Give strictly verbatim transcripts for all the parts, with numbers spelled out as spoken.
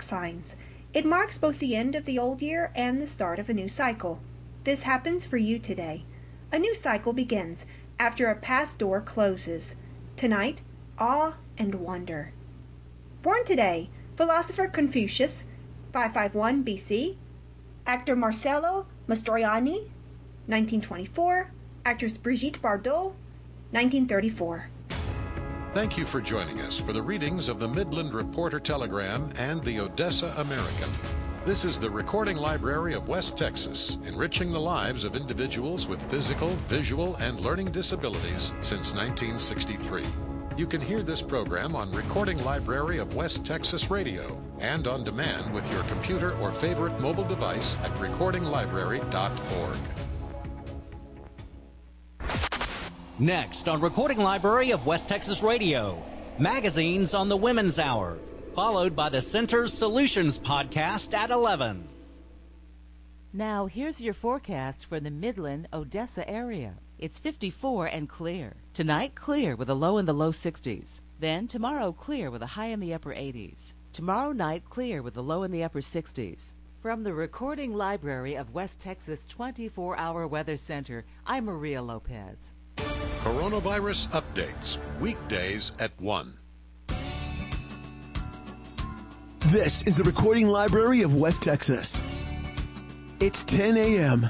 zodiac signs. It marks both the end of the old year and the start of a new cycle. This happens for you today. A new cycle begins after a past door closes. Tonight, awe and wonder. Born today, philosopher Confucius, five fifty-one B C. Actor Marcello Mastroianni, nineteen twenty-four. Actress Brigitte Bardot, nineteen thirty-four. Thank you for joining us for the readings of the Midland Reporter Telegram and the Odessa American. This is the Recording Library of West Texas, enriching the lives of individuals with physical, visual, and learning disabilities since nineteen sixty-three. You can hear this program on Recording Library of West Texas Radio and on demand with your computer or favorite mobile device at recording library dot org. Next on Recording Library of West Texas Radio, magazines on the Women's Hour, followed by the Center's Solutions podcast at eleven. Now, here's your forecast for the Midland, Odessa area. It's fifty-four and clear. Tonight, clear with a low in the low sixties. Then, tomorrow, clear with a high in the upper eighties. Tomorrow night, clear with a low in the upper sixties. From the Recording Library of West Texas twenty-four hour Weather Center, I'm Maria Lopez. Coronavirus updates, weekdays at one. This is the Recording Library of West Texas. It's ten a.m.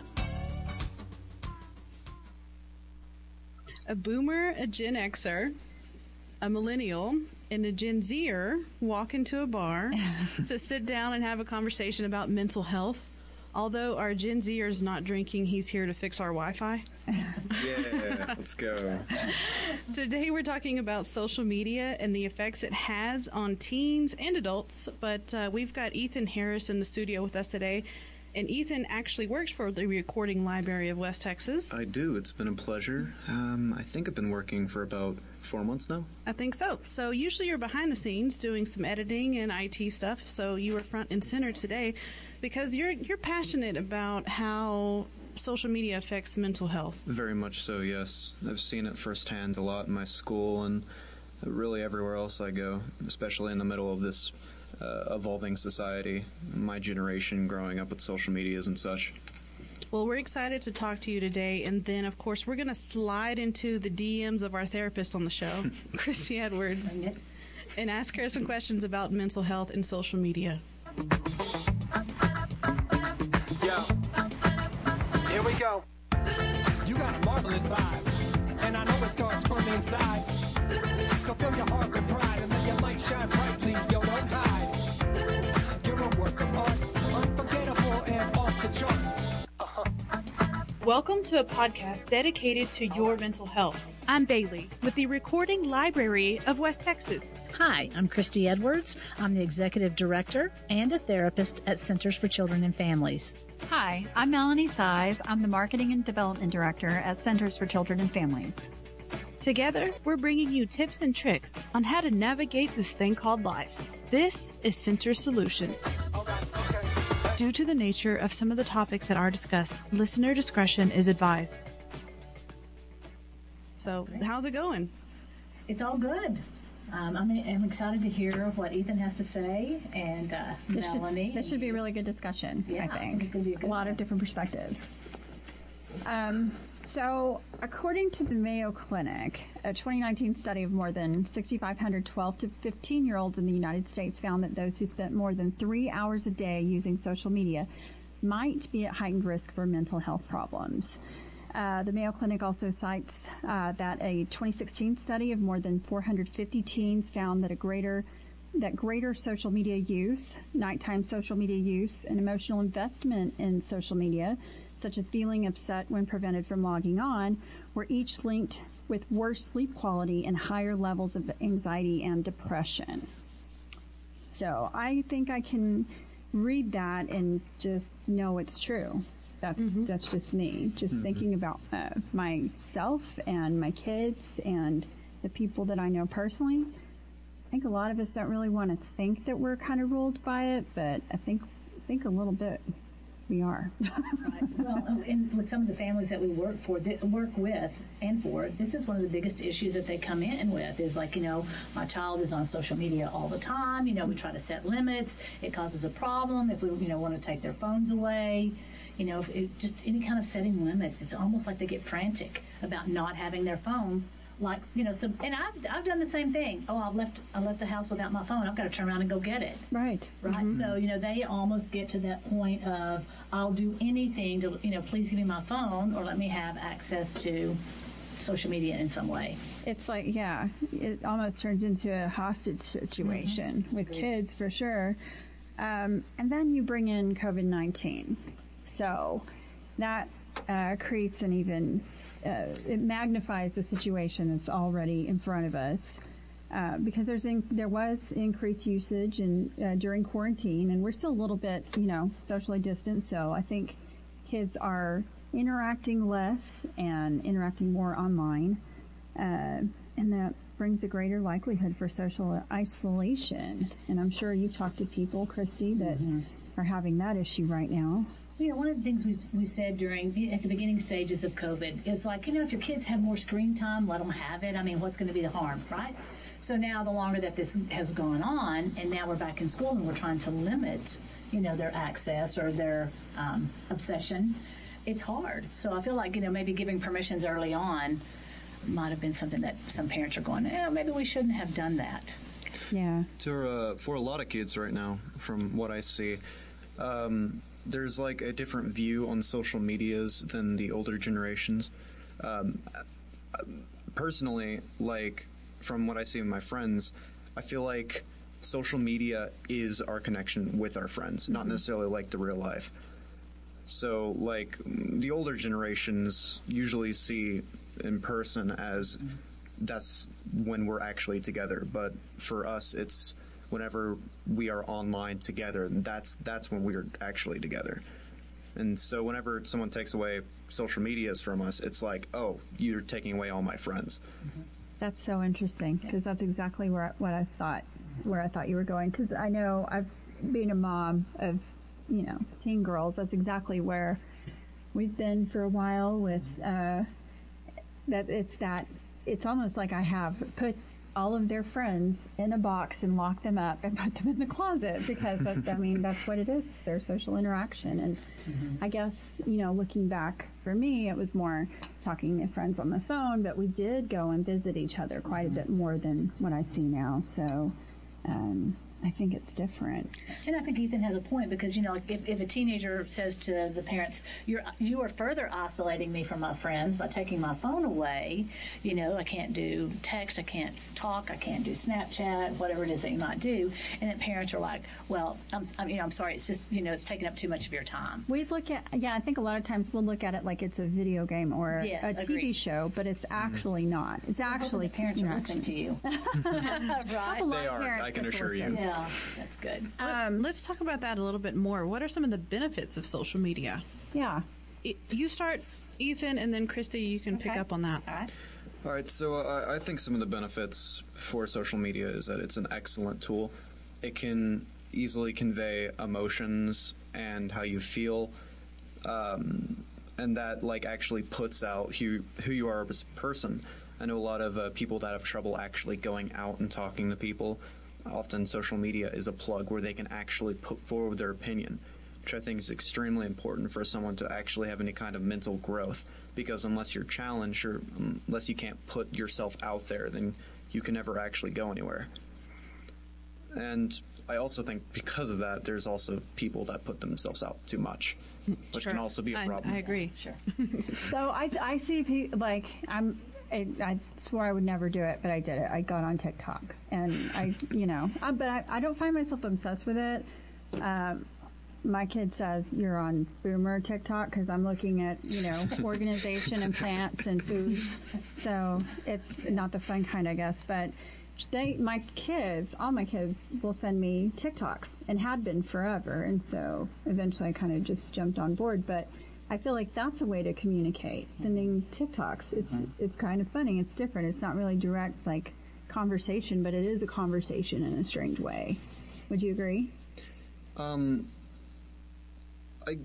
A boomer, a Gen Xer, a millennial, and a Gen Zer walk into a bar to sit down and have a conversation about mental health. Although our Gen Zer is not drinking, he's here to fix our Wi-Fi. Yeah, let's go. Today we're talking about social media and the effects it has on teens and adults. But uh, we've got Ethan Harris in the studio with us today. And Ethan actually works for the Recording Library of West Texas. I do. It's been a pleasure. Um, I think I've been working for about four months now. I think so. So usually you're behind the scenes doing some editing and I T stuff. So you were front and center today because you're you're passionate about how social media affects mental health. Very much so, yes. I've seen it firsthand a lot in my school and really everywhere else I go, especially in the middle of this Uh, evolving society, my generation growing up with social medias and such. Well, we're excited to talk to you today, and then, of course, we're going to slide into the D Ms of our therapist on the show, Christy Edwards, and ask her some questions about mental health and social media. Yo, here we go. You got a marvelous vibe, and I know it starts from inside. So fill your heart with pride and let your light shine brightly. Yo, don't hide. You're a work of art, unforgettable and off the charts. Uh-huh. Welcome to a podcast dedicated to your mental health. I'm Bailey with the Recording Library of West Texas. Hi, I'm Christy Edwards. I'm the Executive Director and a therapist at Centers for Children and Families. Hi, I'm Melanie Size. I'm the Marketing and Development Director at Centers for Children and Families. Together, we're bringing you tips and tricks on how to navigate this thing called life. This is Center Solutions. Due to the nature of some of the topics that are discussed, listener discretion is advised. So, how's it going? It's all good. Um, I'm, I'm excited to hear what Ethan has to say, and uh, this Melanie. Should, this should be a really good discussion, yeah, I think. It's going to be a, good a lot one. of different perspectives. Um, so, according to the Mayo Clinic, a twenty nineteen study of more than six thousand five hundred twelve to fifteen-year-olds in the United States found that those who spent more than three hours a day using social media might be at heightened risk for mental health problems. Uh, the Mayo Clinic also cites uh, that a twenty sixteen study of more than four hundred fifty teens found that a greater that greater social media use, nighttime social media use, and emotional investment in social media, such as feeling upset when prevented from logging on, were each linked with worse sleep quality and higher levels of anxiety and depression. So I think I can read that and just know it's true. That's mm-hmm. that's just me, just mm-hmm. thinking about uh, myself and my kids and the people that I know personally. I think a lot of us don't really want to think that we're kind of ruled by it, but I think I think a little bit we are. Right. Well, and with some of the families that we work for, work with and for, this is one of the biggest issues that they come in with is like, you know, my child is on social media all the time. You know, we try to set limits. It causes a problem if we, you know, want to take their phones away. You know, if it, just any kind of setting limits. It's almost like they get frantic about not having their phone. Like, you know, so, and I've, I've done the same thing. Oh, I've left, I left the house without my phone. I've got to turn around and go get it. Right. Right. Mm-hmm. So, you know, they almost get to that point of, I'll do anything to, you know, please give me my phone or let me have access to social media in some way. It's like, yeah, it almost turns into a hostage situation mm-hmm. with Agreed. Kids for sure. Um, and then you bring in COVID nineteen. So that uh, creates an even Uh, it magnifies the situation that's already in front of us uh, because there's in, there was increased usage in, uh, during quarantine, and we're still a little bit, you know, socially distant. So I think kids are interacting less and interacting more online, uh, and that brings a greater likelihood for social isolation. And I'm sure you've talked to people, Christy, that mm-hmm. are having that issue right now. You know, one of the things we we said during the, at the beginning stages of COVID is like, you know, if your kids have more screen time, let them have it. I mean, what's going to be the harm, right? So now the longer that this has gone on, and now we're back in school and we're trying to limit, you know, their access or their um, obsession, it's hard. So I feel like, you know, maybe giving permissions early on might have been something that some parents are going, eh, maybe we shouldn't have done that. Yeah. To, uh, for a lot of kids right now, from what I see, um, there's like a different view on social medias than the older generations. Um, personally, like from what I see in my friends, I feel like social media is our connection with our friends, mm-hmm. not necessarily like the real life. So like the older generations usually see in person as mm-hmm. that's when we're actually together. But for us, it's whenever we are online together, that's that's when we're actually together. And so whenever someone takes away social medias from us, it's like, oh, you're taking away all my friends. Mm-hmm. That's so interesting, because that's exactly where what I thought, where I thought you were going. Because I know I've been a mom of, you know, teen girls. That's exactly where we've been for a while. With uh, that, it's that it's almost like I have put all of their friends in a box and lock them up and put them in the closet, because that's, I mean, that's what it is. It's their social interaction. And mm-hmm. I guess, you know, looking back for me, it was more talking to friends on the phone, but we did go and visit each other quite mm-hmm. a bit more than what I see now. So, um, I think it's different. And I think Ethan has a point, because, you know, if, if a teenager says to the parents, you're you are further isolating me from my friends by taking my phone away, you know, I can't do text, I can't talk, I can't do Snapchat, whatever it is that you might do. And then parents are like, well, I'm, I'm you know, I'm sorry, it's just, you know, it's taking up too much of your time. We look at, yeah, I think a lot of times we'll look at it like it's a video game or yes, a agreed. T V show, but it's actually not. It's actually the parents are listening to you. Right? They are, I can assure you. Yeah. Yeah, that's good. Um, let's talk about that a little bit more. What are some of the benefits of social media? Yeah. It, you start, Ethan, and then Christy, you can okay. pick up on that. All right. All right, so uh, I think some of the benefits for social media is that it's an excellent tool. It can easily convey emotions and how you feel, um, and that like actually puts out who, who you are as a person. I know a lot of uh, people that have trouble actually going out and talking to people. Often social media is a plug where they can actually put forward their opinion, which I think is extremely important for someone to actually have any kind of mental growth, because unless you're challenged or unless you can't put yourself out there, then you can never actually go anywhere. And I also think because of that, there's also people that put themselves out too much, which sure. can also be a problem. I, I agree. Sure. So I, I see people, like, I'm, I, I swore I would never do it, but I did it. I got on TikTok, and I, you know, I, but I, I don't find myself obsessed with it. Um, my kid says you're on boomer TikTok because I'm looking at, you know, organization and plants and food. So it's not the fun kind, I guess. But they, my kids, all my kids will send me TikToks and had been forever. And so eventually I kind of just jumped on board. But I feel like that's a way to communicate, sending TikToks. It's mm-hmm. it's kind of funny. It's different. It's not really direct, like, conversation, but it is a conversation in a strange way. Would you agree? Um, I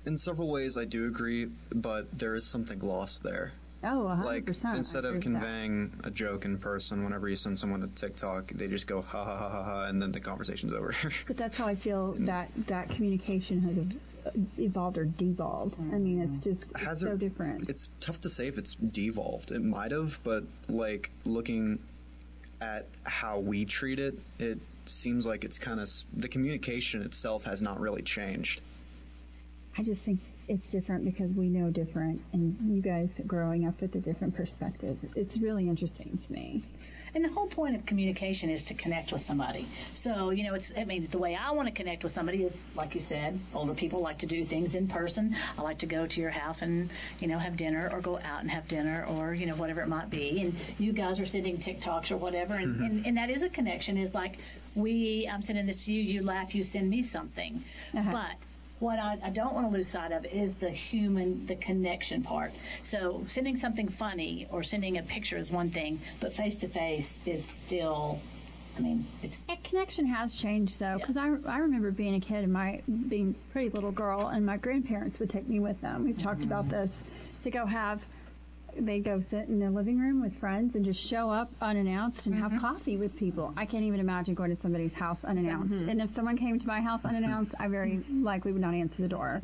in several ways I do agree, but there is something lost there. Oh, one hundred Like, percent. instead of conveying a joke in person, whenever you send someone a TikTok, they just go ha ha ha ha ha, and then the conversation's over. But that's how I feel that that communication has ev- evolved or devolved. I mean, it's just it's Has so it- different. It's tough to say if it's devolved. It might have, but like looking at how we treat it, it seems like it's kind of the communication itself has not really changed. I just think it's different because we know different, and you guys growing up with a different perspective. It's really interesting to me. And the whole point of communication is to connect with somebody. So, you know, it's, I mean, the way I want to connect with somebody is, like you said, older people like to do things in person. I like to go to your house and, you know, have dinner, or go out and have dinner, or, you know, whatever it might be. And you guys are sending TikToks or whatever. And, Mhm. and, and that is a connection, is like, we, I'm sending this to you, you laugh, you send me something. But what I, I don't want to lose sight of is the human, the connection part. So sending something funny or sending a picture is one thing, but face to face is still, I mean, it's. That connection has changed though, because I, I remember being a kid and my being a pretty little girl, and my grandparents would take me with them. We've talked about this, to go have. They'd go sit in the living room with friends and just show up unannounced and have coffee with people. I can't even imagine going to somebody's house unannounced. Mhm. And if someone came to my house unannounced, I very likely would not answer the door.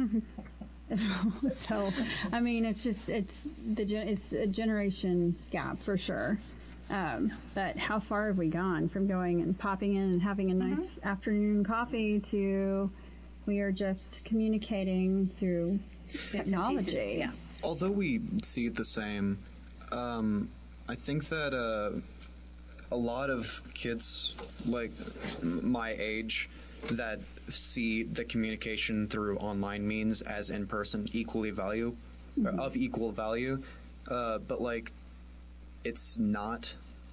So, I mean, it's just it's the gen- it's a generation gap for sure. Um, but how far have we gone from going and popping in and having a nice afternoon coffee to we are just communicating through technology? Yeah. Although we see it the same, um, I think that uh, a lot of kids like m- my age that see the communication through online means as in person equally value, or Mhm. of equal value, uh, but like it's not,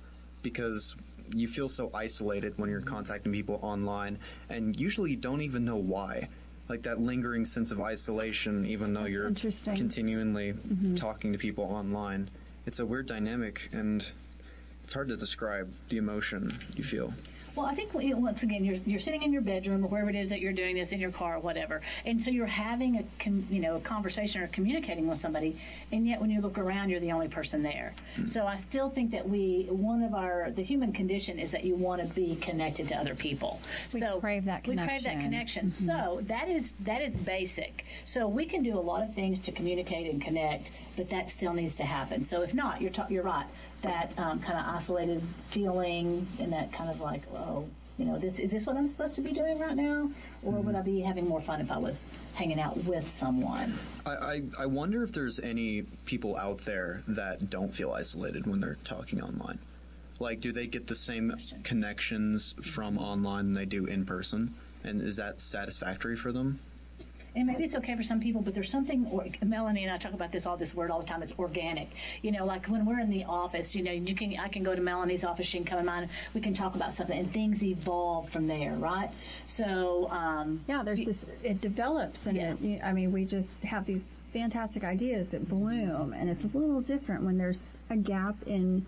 because you feel so isolated when you're contacting people online, and usually you don't even know why. Like that lingering sense of isolation, even though you're interesting. continually Mhm. talking to people online. It's a weird dynamic, and it's hard to describe the emotion you feel. Well, I think, you know, once again, you're you're sitting in your bedroom or wherever it is that you're doing this, in your car or whatever, and so you're having a com, you know a conversation or communicating with somebody, and yet when you look around, you're the only person there. Mm. So I still think that we one of our the human condition is that you want to be connected to other people. We so crave that We crave that connection. connection. Mhm. So that is that is basic. So we can do a lot of things to communicate and connect, but that still needs to happen. So if not, you're ta- you're right. That um, kind of isolated feeling, and that kind of like, oh, you know, this is this what I'm supposed to be doing right now, or would I be having more fun if I was hanging out with someone? I, I, I wonder if there's any people out there that don't feel isolated when they're talking online. Like, do they get the same connections from online than they do in person? And is that satisfactory for them? And maybe it's okay for some people, but there's something, or, Melanie and I talk about this all this word all the time, it's organic. You know, like when we're in the office, you know, you can I can go to Melanie's office, she can come in mine, we can talk about something, and things evolve from there, right? So, um, yeah, there's this, it develops, and it, I mean, we just have these fantastic ideas that bloom, and it's a little different when there's a gap in,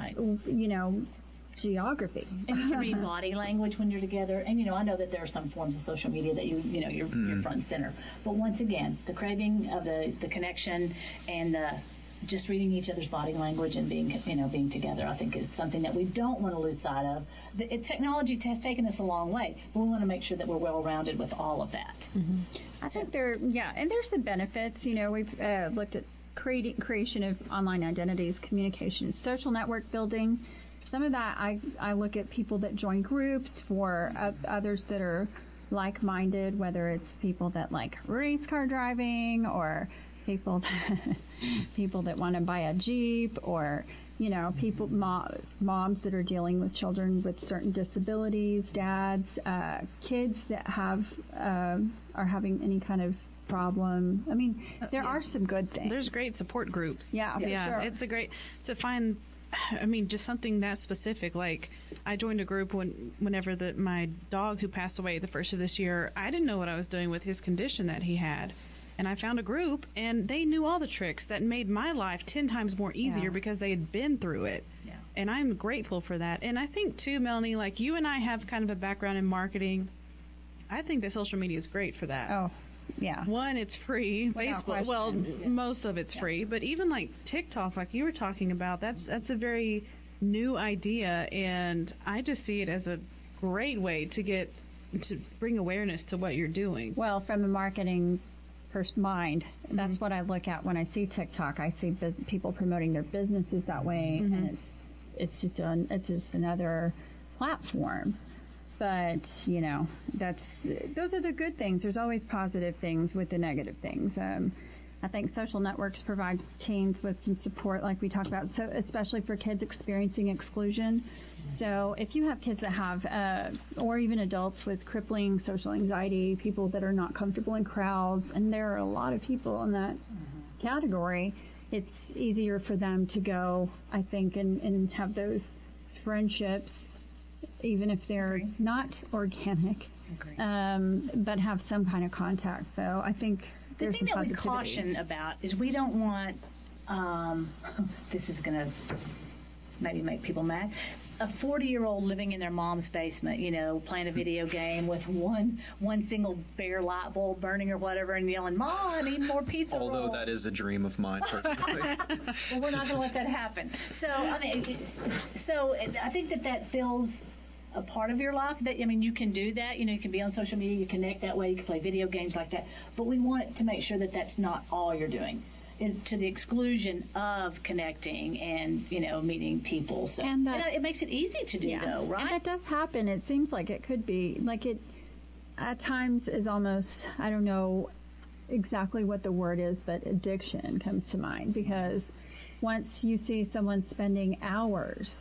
you know, geography. And you can read body language when you're together. And, you know, I know that there are some forms of social media that you, you know, you're, Mm. you're front and center. But once again, the craving of the, the connection and the just reading each other's body language and being, you know, being together, I think is something that we don't want to lose sight of. The, it, technology has taken us a long way, but we want to make sure that we're well-rounded with all of that. I think there, yeah, and there's some benefits. You know, we've uh, looked at creating creation of online identities, communication, social network building. Some of that, I, I look at people that join groups for uh, others that are like-minded, whether it's people that like race car driving, or people that, people that want to buy a Jeep, or, you know, people, mo- moms that are dealing with children with certain disabilities, dads, uh, kids that have, uh, are having any kind of problem. I mean, there are some good things. There's great support groups. Yeah, for yeah. sure. It's a great to find. I mean, just something that specific. Like, I joined a group when, whenever the, my dog who passed away the first of this year, I didn't know what I was doing with his condition that he had. And I found a group, and they knew all the tricks that made my life ten times more easier Yeah. because they had been through it. Yeah. And I'm grateful for that. And I think, too, Melanie, like you and I have kind of a background in marketing. I think that social media is great for that. Oh, Yeah. One, it's free. Without Facebook, well, question. Yeah. most of it's Yeah. free, but even like TikTok, like you were talking about, that's that's a very new idea, and I just see it as a great way to get to bring awareness to what you're doing. Well, from a marketing pers- mind, that's mm-hmm. what I look at when I see TikTok. I see bus- people promoting their businesses that way, mm-hmm. and it's it's just an, it's just another platform. But, you know, that's those are the good things. There's always positive things with the negative things. Um, I think social networks provide teens with some support, like we talked about, so especially for kids experiencing exclusion. So if you have kids that have, uh, or even adults with crippling social anxiety, people that are not comfortable in crowds, and there are a lot of people in that mm-hmm. category, it's easier for them to go, I think, and, and have those friendships, even if they're Agreed. not organic, um, but have some kind of contact. So I think the there's thing some that we positivity. caution about is we don't want, um, this is going to maybe make people mad, a forty-year-old living in their mom's basement, you know, playing a video game with one one single bare light bulb burning or whatever and yelling, Mom, I need more pizza Although roll. that is a dream of mine, personally. Well, we're not going to let that happen. So, I mean, it's, so I think that that fills a part of your life. That I mean, you can do that. You know, you can be on social media, you connect that way, you can play video games like that. But we want to make sure that that's not all you're doing, is to the exclusion of connecting and, you know, meeting people. So And that- and it makes it easy to do, Yeah. though, right? And that does happen. It seems like it could be, like it at times is almost, I don't know exactly what the word is, but addiction comes to mind, because once you see someone spending hours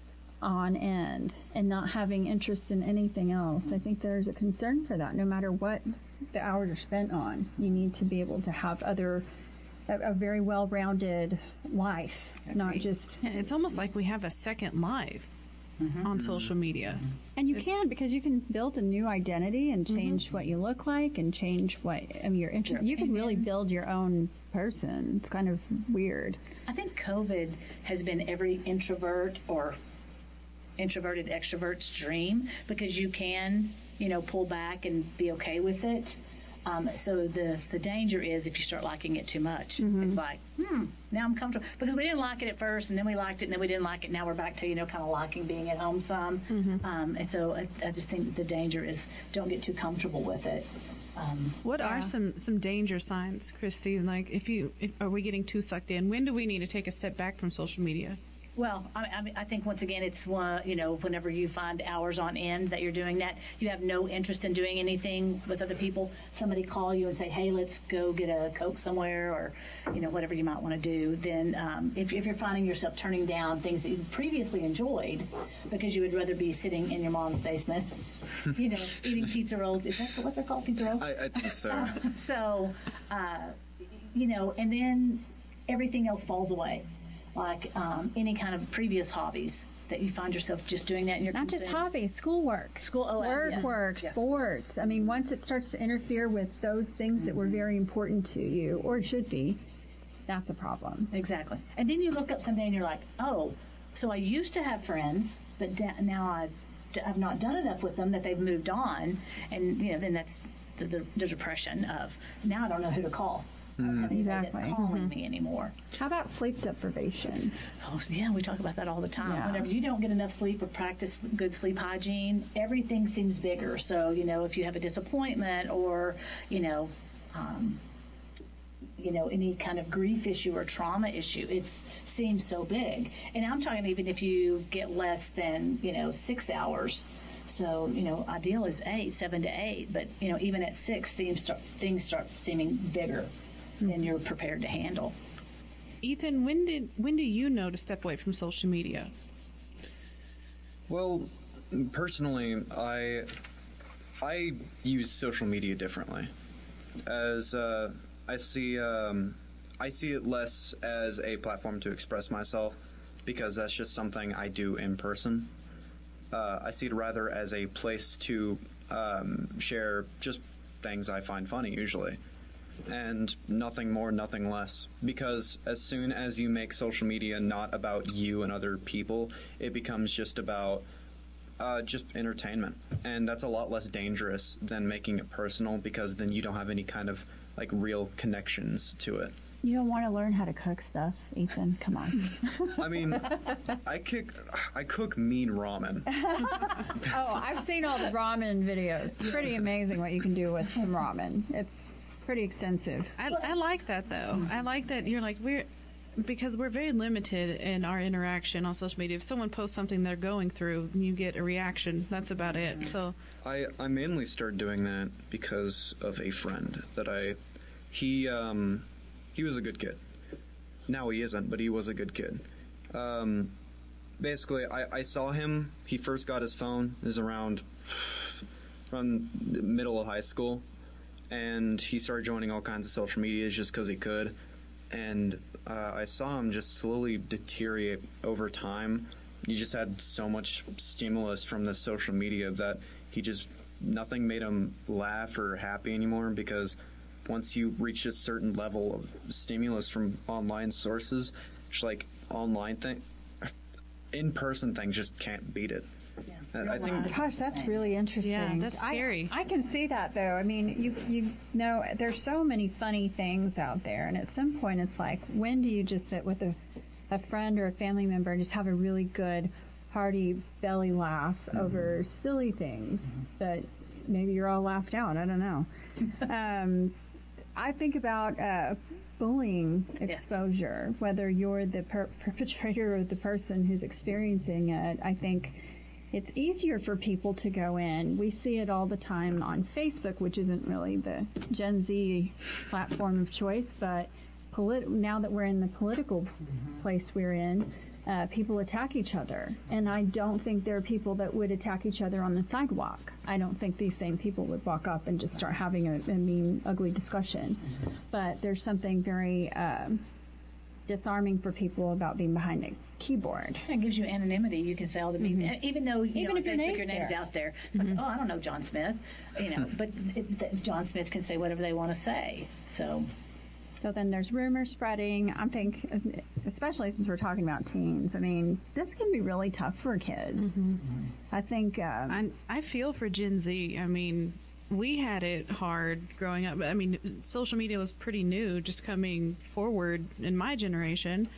on end and not having interest in anything else, I think there's a concern for that. No matter what the hours are spent on, you need to be able to have other a, a very well-rounded life, not just. Yeah, it's almost like we have a second life mm-hmm. on social media. And you it's, can, because you can build a new identity and change mm-hmm. what you look like and change what I mean, your interest. You can really build your own person. It's kind of weird. I think COVID has been every introvert or introverted extrovert's dream, because you can, you know, pull back and be okay with it. Um, so the the danger is if you start liking it too much. Mm-hmm. It's like, hmm, now I'm comfortable. Because we didn't like it at first, and then we liked it, and then we didn't like it. Now we're back to, you know, kind of liking being at home some. Mm-hmm. Um, and so I, I just think the danger is don't get too comfortable with it. Um, what yeah. are some, some danger signs, Christy? Like, if you if, are we getting too sucked in? When do we need to take a step back from social media? Well, I, I, mean, I think once again, it's one, you know, whenever you find hours on end that you're doing that, you have no interest in doing anything with other people. Somebody call you and say, "Hey, let's go get a Coke somewhere," or, you know, whatever you might want to do. Then, um, if, if you're finding yourself turning down things that you previously enjoyed because you would rather be sitting in your mom's basement, you know, eating pizza rolls. Is that what they're called, pizza rolls? I, I think so. Uh, so, uh, you know, and then everything else falls away. Like um, any kind of previous hobbies that you find yourself just doing that in your not just hobbies, schoolwork, school, oh, work, yes. work, yes. sports. I mean, once it starts to interfere with those things mm-hmm. that were very important to you, or should be, that's a problem. Exactly. And then you look up someday and you're like, oh, so I used to have friends, but da- now I've I've not done enough with them that they've moved on, and you know, then that's the, the, the depression of now I don't know who to call. Mm. Exactly. That's calling mm-hmm. me anymore. How about sleep deprivation? Oh, yeah, we talk about that all the time. Yeah. Whenever you don't get enough sleep or practice good sleep hygiene, everything seems bigger. So, you know, if you have a disappointment or, you know, um, you know, any kind of grief issue or trauma issue, it seems so big. And I'm talking even if you get less than, you know, six hours. So, you know, ideal is eight, seven to eight. But, you know, even at six, things start, things start seeming bigger than you're prepared to handle. Ethan, when did when do you know to step away from social media? Well, personally, I I use social media differently. As uh, I see um, I see it less as a platform to express myself, because that's just something I do in person. Uh, I see it rather as a place to um, share just things I find funny, usually. And nothing more, nothing less. Because as soon as you make social media not about you and other people, it becomes just about Uh, just entertainment, and that's a lot less dangerous than making it personal, because then you don't have any kind of like real connections to it. You don't want to learn how to cook stuff, Ethan. Come on. I mean, I cook, I cook mean ramen. Oh, I've seen all the ramen videos. It's pretty amazing what you can do with some ramen. It's pretty extensive. I, I like that though. I like that you're like we're. Because we're very limited in our interaction on social media. If someone posts something they're going through, you get a reaction. That's about it. So I, I mainly started doing that because of a friend that I, he um, he was a good kid. Now he isn't, but he was a good kid. Um, basically, I, I saw him. He first got his phone. It was around from the middle of high school, and he started joining all kinds of social medias just because he could. And uh, I saw him just slowly deteriorate over time. He just had so much stimulus from the social media that he just, nothing made him laugh or happy anymore, because once you reach a certain level of stimulus from online sources, just like online thing, in-person things just can't beat it. Yeah. I think. Gosh, that's really interesting. Yeah, that's scary. I, I can see that though. I mean, you you know, there's so many funny things out there, and at some point, it's like, when do you just sit with a a friend or a family member and just have a really good, hearty belly laugh mm-hmm. over silly things mm-hmm. that maybe you're all laughed out? I don't know. um, I think about uh, bullying exposure, yes. whether you're the per- perpetrator or the person who's experiencing it. I think it's easier for people to go in. We see it all the time on Facebook, which isn't really the Gen Z platform of choice, but polit- now that we're in the political mm-hmm. place we're in, uh, people attack each other. And I don't think there are people that would attack each other on the sidewalk. I don't think these same people would walk up and just start having a, a mean, ugly discussion. Mm-hmm. But there's something very um, disarming for people about being behind a keyboard. It gives you anonymity. You can say all the mean, mm-hmm. even though you even know, if on Facebook, your name's, your name's there. out there. It's mm-hmm. like, oh, I don't know John Smith, you know. But it, the, John Smith can say whatever they want to say. So, so then there's rumors spreading. I think, especially since we're talking about teens. I mean, this can be really tough for kids. Mm-hmm. I think. Um, I I feel for Gen Z. I mean, we had it hard growing up. I mean, social media was pretty new, just coming forward in my generation,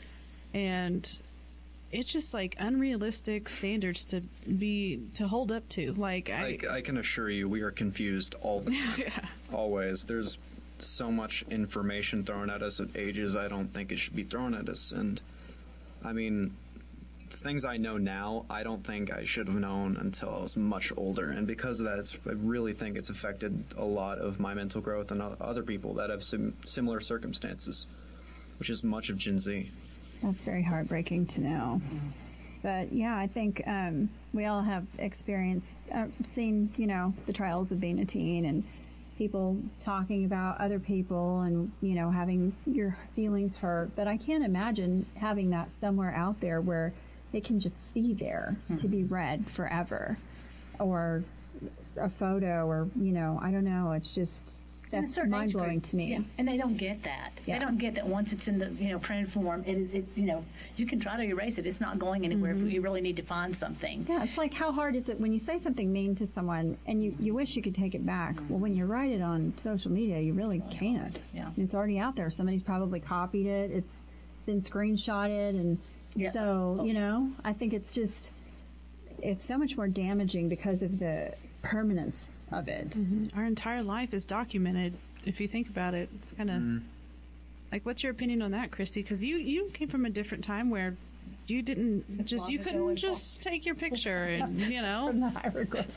and it's just like unrealistic standards to be to hold up to. Like I, I, I can assure you, we are confused all the time. yeah. Always. There's so much information thrown at us at ages I don't think it should be thrown at us. And I mean, things I know now, I don't think I should have known until I was much older. And because of that, it's, I really think it's affected a lot of my mental growth and other people that have sim- similar circumstances, which is much of Gen Z. That's very heartbreaking to know. But yeah, I think um, we all have experienced, uh, seen, you know, the trials of being a teen and people talking about other people and, you know, having your feelings hurt. But I can't imagine having that somewhere out there where it can just be there mm-hmm. to be read forever, or a photo, or, you know, I don't know. It's just, that's mind blowing to me. Yeah. And they don't get that. Yeah. They don't get that once it's in the, you know, printed form, it, it, you know, you can try to erase it. It's not going anywhere mm-hmm. if you really need to find something. Yeah, it's like, how hard is it when you say something mean to someone and you, you wish you could take it back? Mm-hmm. Well, when you write it on social media, you really can't. Yeah. It's already out there. Somebody's probably copied it. It's been screenshotted. And yeah. so, you know, I think it's just, it's so much more damaging because of the permanence of it. Mm-hmm. Our entire life is documented. If you think about it, it's kind of mm. like, what's your opinion on that, Christy? Because you you came from a different time where you didn't just you couldn't just take your picture and, you know, from the hieroglyph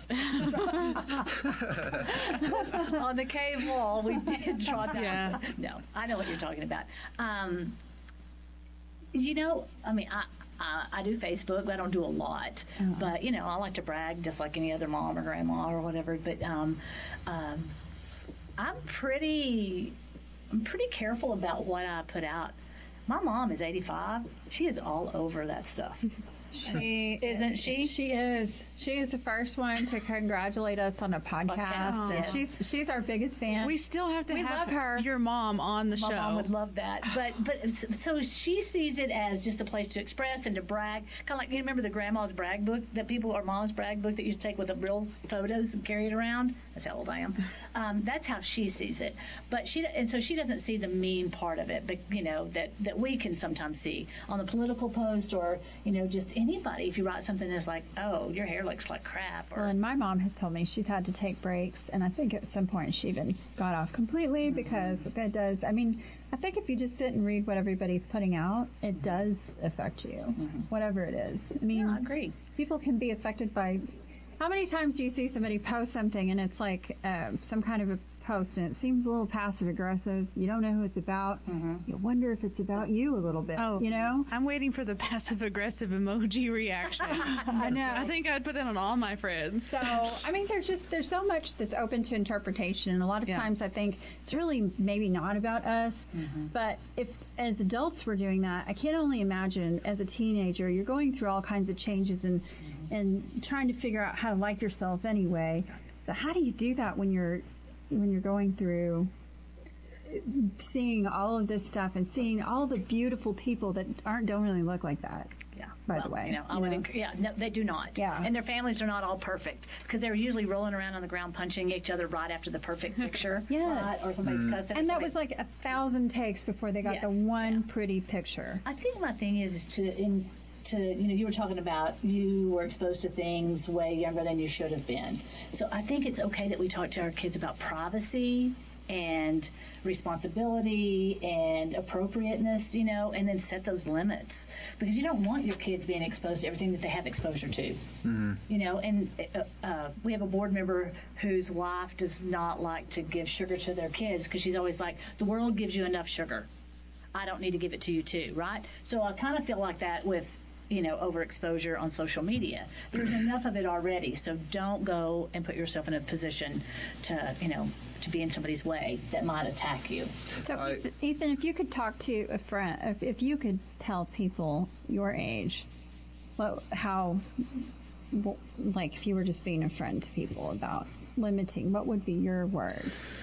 on the cave wall we did draw down. Yeah. No, I know what you're talking about. Um, you know, I mean, I. Uh, I do Facebook, but I don't do a lot. Uh-huh. But, you know, I like to brag just like any other mom or grandma or whatever. But um, um, I'm pretty, I'm pretty careful about what I put out. My mom is eighty-five. She is all over that stuff. She Isn't she? She is. She is the first one to congratulate us on a podcast. Oh. And she's she's our biggest fan. We still have to We have love her. your mom on the My show. mom would love that. But but so she sees it as just a place to express and to brag. Kind of like, you remember the grandma's brag book that people, or mom's brag book that you take with the real photos and carry it around? That's how old I am. Um, that's how she sees it. But she, and so she doesn't see the mean part of it, but you know, that, that we can sometimes see on the political post, or, you know, just anybody. If you write something that's like, oh, your hair looks like crap. Or, Well, and my mom has told me she's had to take breaks, and I think at some point she even got off completely Mm-hmm. because that does. I mean, I think if you just sit and read what everybody's putting out, it does affect you, whatever it is. I mean, Mm-hmm. Yeah, I agree. People can be affected by. How many times do you see somebody post something and it's like uh, some kind of a post and it seems a little passive aggressive? You don't know who it's about. You wonder if it's about you a little bit. Oh, you know? I'm waiting for the passive aggressive emoji reaction. I know. I think I'd put that on all my friends. So, I mean, there's just, there's so much that's open to interpretation. And a lot of Yeah. times I think it's really maybe not about us. But if, as adults, we're doing that, I can only imagine as a teenager, you're going through all kinds of changes and, and trying to figure out how to like yourself anyway. So how do you do that when you're, when you're going through seeing all of this stuff and seeing all the beautiful people that aren't, don't really look like that? Yeah. By well, the way, you know, I you would. know? Enc- yeah, no, they do not. Yeah. And their families are not all perfect, because they're usually rolling around on the ground, punching each other right after the perfect picture. Yes. Right? Or somebody's cussing. And that somebody- was like a thousand takes before they got Yes, the one pretty picture. I think my thing is to in to you know, you were talking about you were exposed to things way younger than you should have been. So I think it's okay that we talk to our kids about privacy and responsibility and appropriateness, you know, and then set those limits, because you don't want your kids being exposed to everything that they have exposure to. You know, and uh, uh, we have a board member whose wife does not like to give sugar to their kids, because she's always like, the world gives you enough sugar, I don't need to give it to you too, right? So I kind of feel like that with, you know, overexposure on social media. There's enough of it already, so don't go and put yourself in a position to, you know, to be in somebody's way that might attack you. So, I- Ethan- Ethan, if you could talk to a friend, if, if you could tell people your age, what, how, wh- like if you were just being a friend to people about limiting, what would be your words?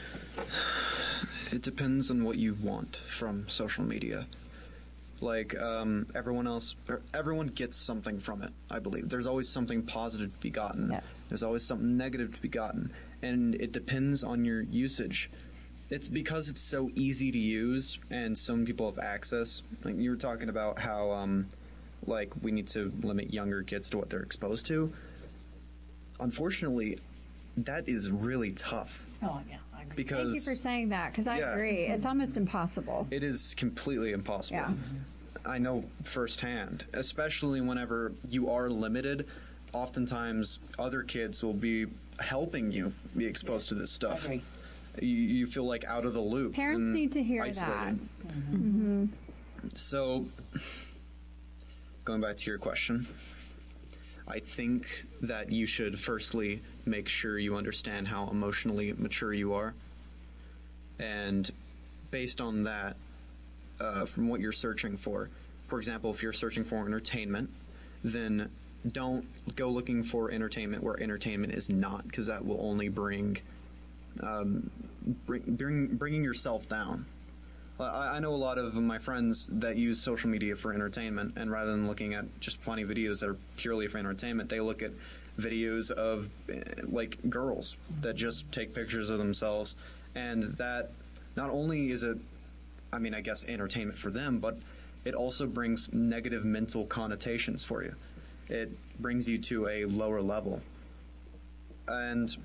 It depends on what you want from social media. Like, um, everyone else, er, everyone gets something from it, I believe. There's always something positive to be gotten. Yes. There's always something negative to be gotten. And it depends on your usage. It's because it's so easy to use and some people have access. Like you were talking about how, um, like, we need to limit younger kids to what they're exposed to. Unfortunately, that is really tough. Oh, yeah, I agree. Because Thank you for saying that, because I Yeah. agree. It's almost impossible. it is completely impossible. Yeah. I know firsthand, especially whenever you are limited, oftentimes other kids will be helping you be exposed to this stuff. agree. You, you feel like out of the loop. Parents and need to hear isolated. that. Mm-hmm. So, going back to your question, I think that you should firstly make sure you understand how emotionally mature you are. And based on that, uh, from what you're searching for, for example, if you're searching for entertainment, then don't go looking for entertainment where entertainment is not, because that will only bring, um, bring, bring bringing yourself down. I, I know a lot of my friends that use social media for entertainment, and rather than looking at just funny videos that are purely for entertainment, they look at videos of uh, like girls that just take pictures of themselves, and that not only is it, I mean, I guess entertainment for them, but it also brings negative mental connotations for you. It brings you to a lower level. And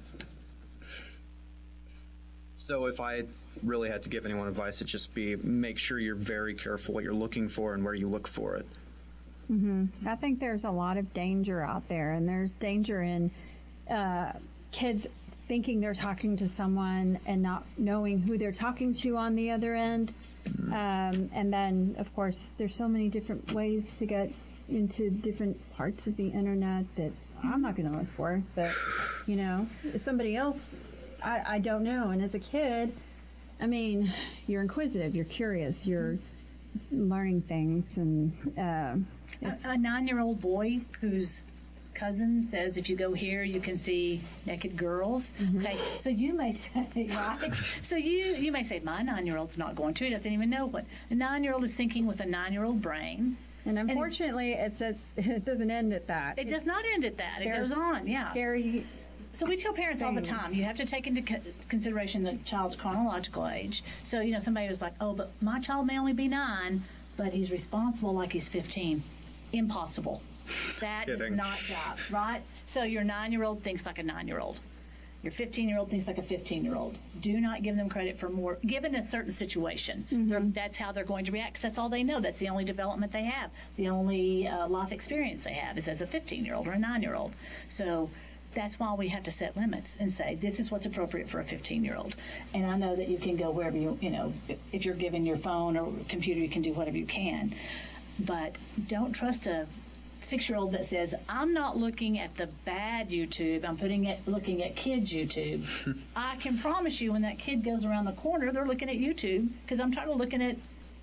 so if I really had to give anyone advice, it'd just be make sure you're very careful what you're looking for and where you look for it. Mm-hmm. I think there's a lot of danger out there, and there's danger in uh, kids thinking they're talking to someone and not knowing who they're talking to on the other end. Um, and then, of course, there's so many different ways to get into different parts of the internet that I'm not going to look for. But, you know, if somebody else, I, I don't know. And as a kid, I mean, you're inquisitive, you're curious, you're learning things, and uh, A, a nine-year-old boy whose cousin says if you go here you can see naked girls. Mm-hmm. Okay, so you may say, right? So you you may say my nine-year-old's not going to. He doesn't even know what a nine-year-old is thinking with a nine-year-old brain. And unfortunately, and it's, it's a, it doesn't end at that. It it's, does not end at that. It goes on. Yeah. Scary. So we tell parents things. all the time, you have to take into co- consideration the child's chronological age. So, you know, somebody was like, oh, but my child may only be nine, but he's responsible like he's fifteen. Impossible. That does not jive, right? So your nine-year-old thinks like a nine-year-old. Your fifteen-year-old thinks like a fifteen-year-old. Do not give them credit for more. Given a certain situation, mm-hmm. that's how they're going to react, because that's all they know. That's the only development they have. The only uh, life experience they have is as a fifteen-year-old or a nine-year-old. So that's why we have to set limits and say, this is what's appropriate for a fifteen-year-old. And I know that you can go wherever you, you know, if you're given your phone or computer, you can do whatever you can. But don't trust a six-year-old that says, I'm not looking at the bad YouTube, I'm putting it looking at kids' YouTube. I can promise you when that kid goes around the corner, they're looking at YouTube, because I'm tired of looking at,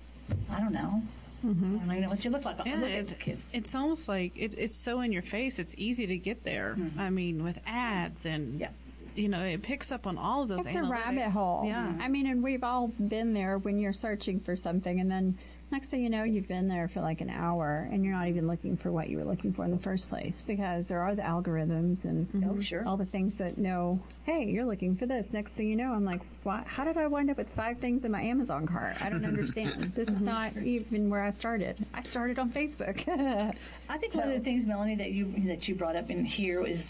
I don't know, mm-hmm. I don't even know what you look like. Yeah, look it, at kids. It's almost like it, it's so in your face, it's easy to get there. Mm-hmm. I mean, with ads and... Yeah. You know, it picks up on all of those. It's analytics. a rabbit hole. Yeah. I mean, and we've all been there when you're searching for something, and then next thing you know, you've been there for like an hour, and you're not even looking for what you were looking for in the first place, because there are the algorithms and mm-hmm. oh, sure. all the things that know, hey, you're looking for this. Next thing you know, I'm like, what? How did I wind up with five things in my Amazon cart? I don't understand. This is not even where I started. I started on Facebook. I think so. one of the things, Melanie, that you that you brought up in here is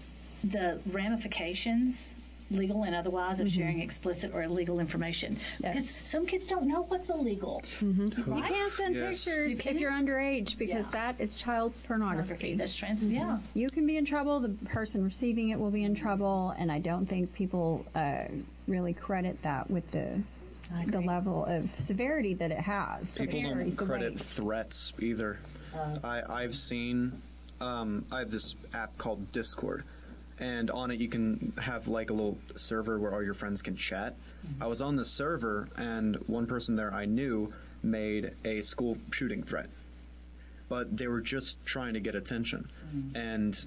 the ramifications, legal and otherwise, of mm-hmm. sharing explicit or illegal information. Yes. Because some kids don't know what's illegal. Mm-hmm. Right? You can't send yes. pictures you if you're underage, because yeah. that is child pornography. That's trans. Mm-hmm. Yeah. You can be in trouble. The person receiving it will be in trouble, and I don't think people uh, really credit that with the the level of severity that it has. People so don't credit threats either. Uh, I, I've seen. Um, I have this app called Discord. And on it, you can have like a little server where all your friends can chat. Mm-hmm. I was on this server, and one person there I knew made a school shooting threat. But they were just trying to get attention. Mm-hmm. And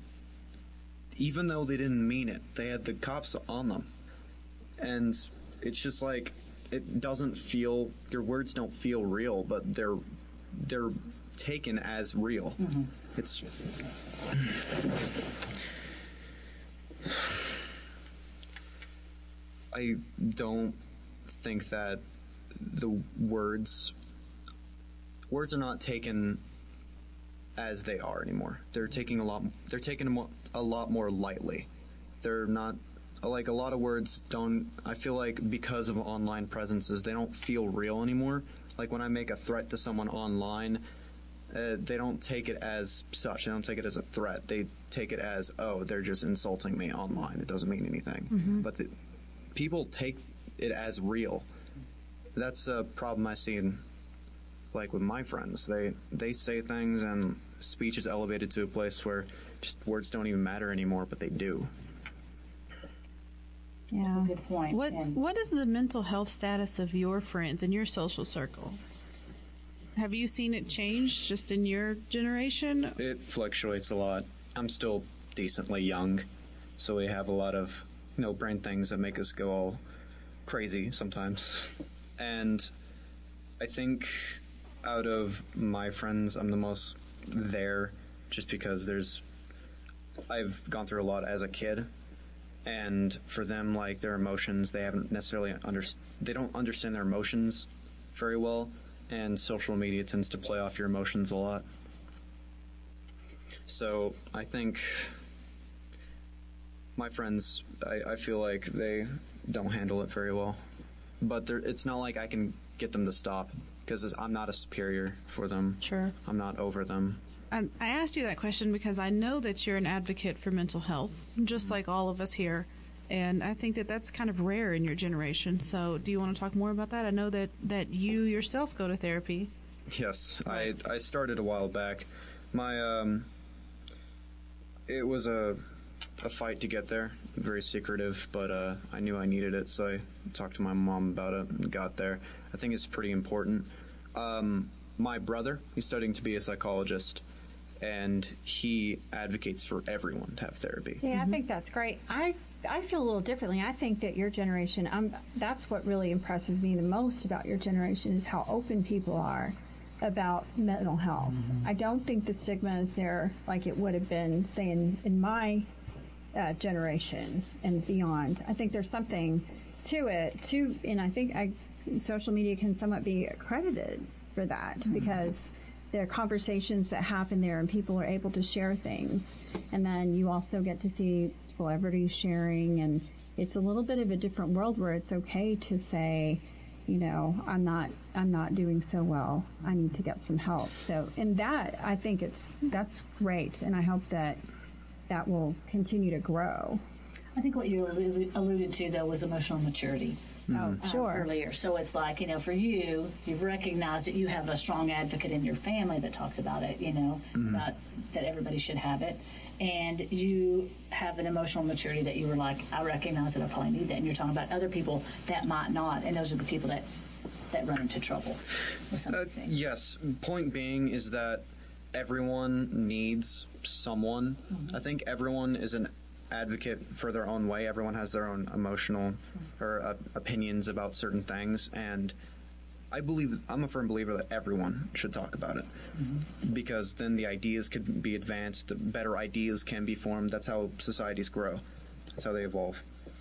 even though they didn't mean it, they had the cops on them. And it's just like, it doesn't feel, your words don't feel real, but they're they're taken as real. Mm-hmm. It's... I don't think that the words words are not taken as they are anymore. They're taking a lot. They're taken a lot more lightly. They're not like a lot of words don't. I feel like because of online presences, they don't feel real anymore. Like when I make a threat to someone online, uh, they don't take it as such. They don't take it as a threat. They take it as, oh, they're just insulting me online. It doesn't mean anything. Mm-hmm. But the, people take it as real. That's a problem I see in, like, with my friends. They they say things, and speech is elevated to a place where just words don't even matter anymore, but they do. Yeah. That's a good point. What and What is the mental health status of your friends in your social circle? Have you seen it change just in your generation? It fluctuates a lot. I'm still decently young, so we have a lot of, you know, brain things that make us go all crazy sometimes. And I think out of my friends, I'm the most there just because there's, I've gone through a lot as a kid. And for them, like, their emotions, they haven't necessarily under, they don't understand their emotions very well. And social media tends to play off your emotions a lot. So I think my friends, I, I feel like they don't handle it very well. But it's not like I can get them to stop, because I'm not a superior for them. Sure. I'm not over them. I, I asked you that question because I know that you're an advocate for mental health, just like all of us here. And I think that that's kind of rare in your generation. So do you want to talk more about that? I know that, that you yourself go to therapy. Yes, I, I started a while back. My um, it was a a fight to get there, very secretive, but uh, I knew I needed it, so I talked to my mom about it and got there. I think it's pretty important. Um, my brother, he's studying to be a psychologist, and he advocates for everyone to have therapy. Yeah, mm-hmm. I think that's great. I I feel a little differently. I think that your generation, um, that's what really impresses me the most about your generation is how open people are about mental health. Mm-hmm. I don't think the stigma is there like it would have been, say, in, in my uh, generation and beyond. I think there's something to it, too, and I think I, social media can somewhat be accredited for that mm-hmm. because there are conversations that happen there and people are able to share things. And then you also get to see celebrities sharing, and it's a little bit of a different world where it's okay to say, you know, I'm not, I'm not doing so well. I need to get some help. So, in that, I think it's, that's great. And I hope that that will continue to grow. I think what you alluded to, though, was emotional maturity. Oh, uh, sure. Earlier. So it's like, you know, for you, you've recognized that you have a strong advocate in your family that talks about it, you know, mm-hmm. about that everybody should have it. And you have an emotional maturity that you were like, I recognize that I probably need that. And you're talking about other people that might not. And those are the people that, that run into trouble with some uh, of the things. Yes. Point being is that everyone needs someone. Mm-hmm. I think everyone is an advocate for their own way. Everyone has their own emotional or uh, opinions about certain things, and I believe I'm a firm believer that everyone should talk about it mm-hmm. because then the ideas could be advanced, the better ideas can be formed. That's how societies grow. That's how they evolve.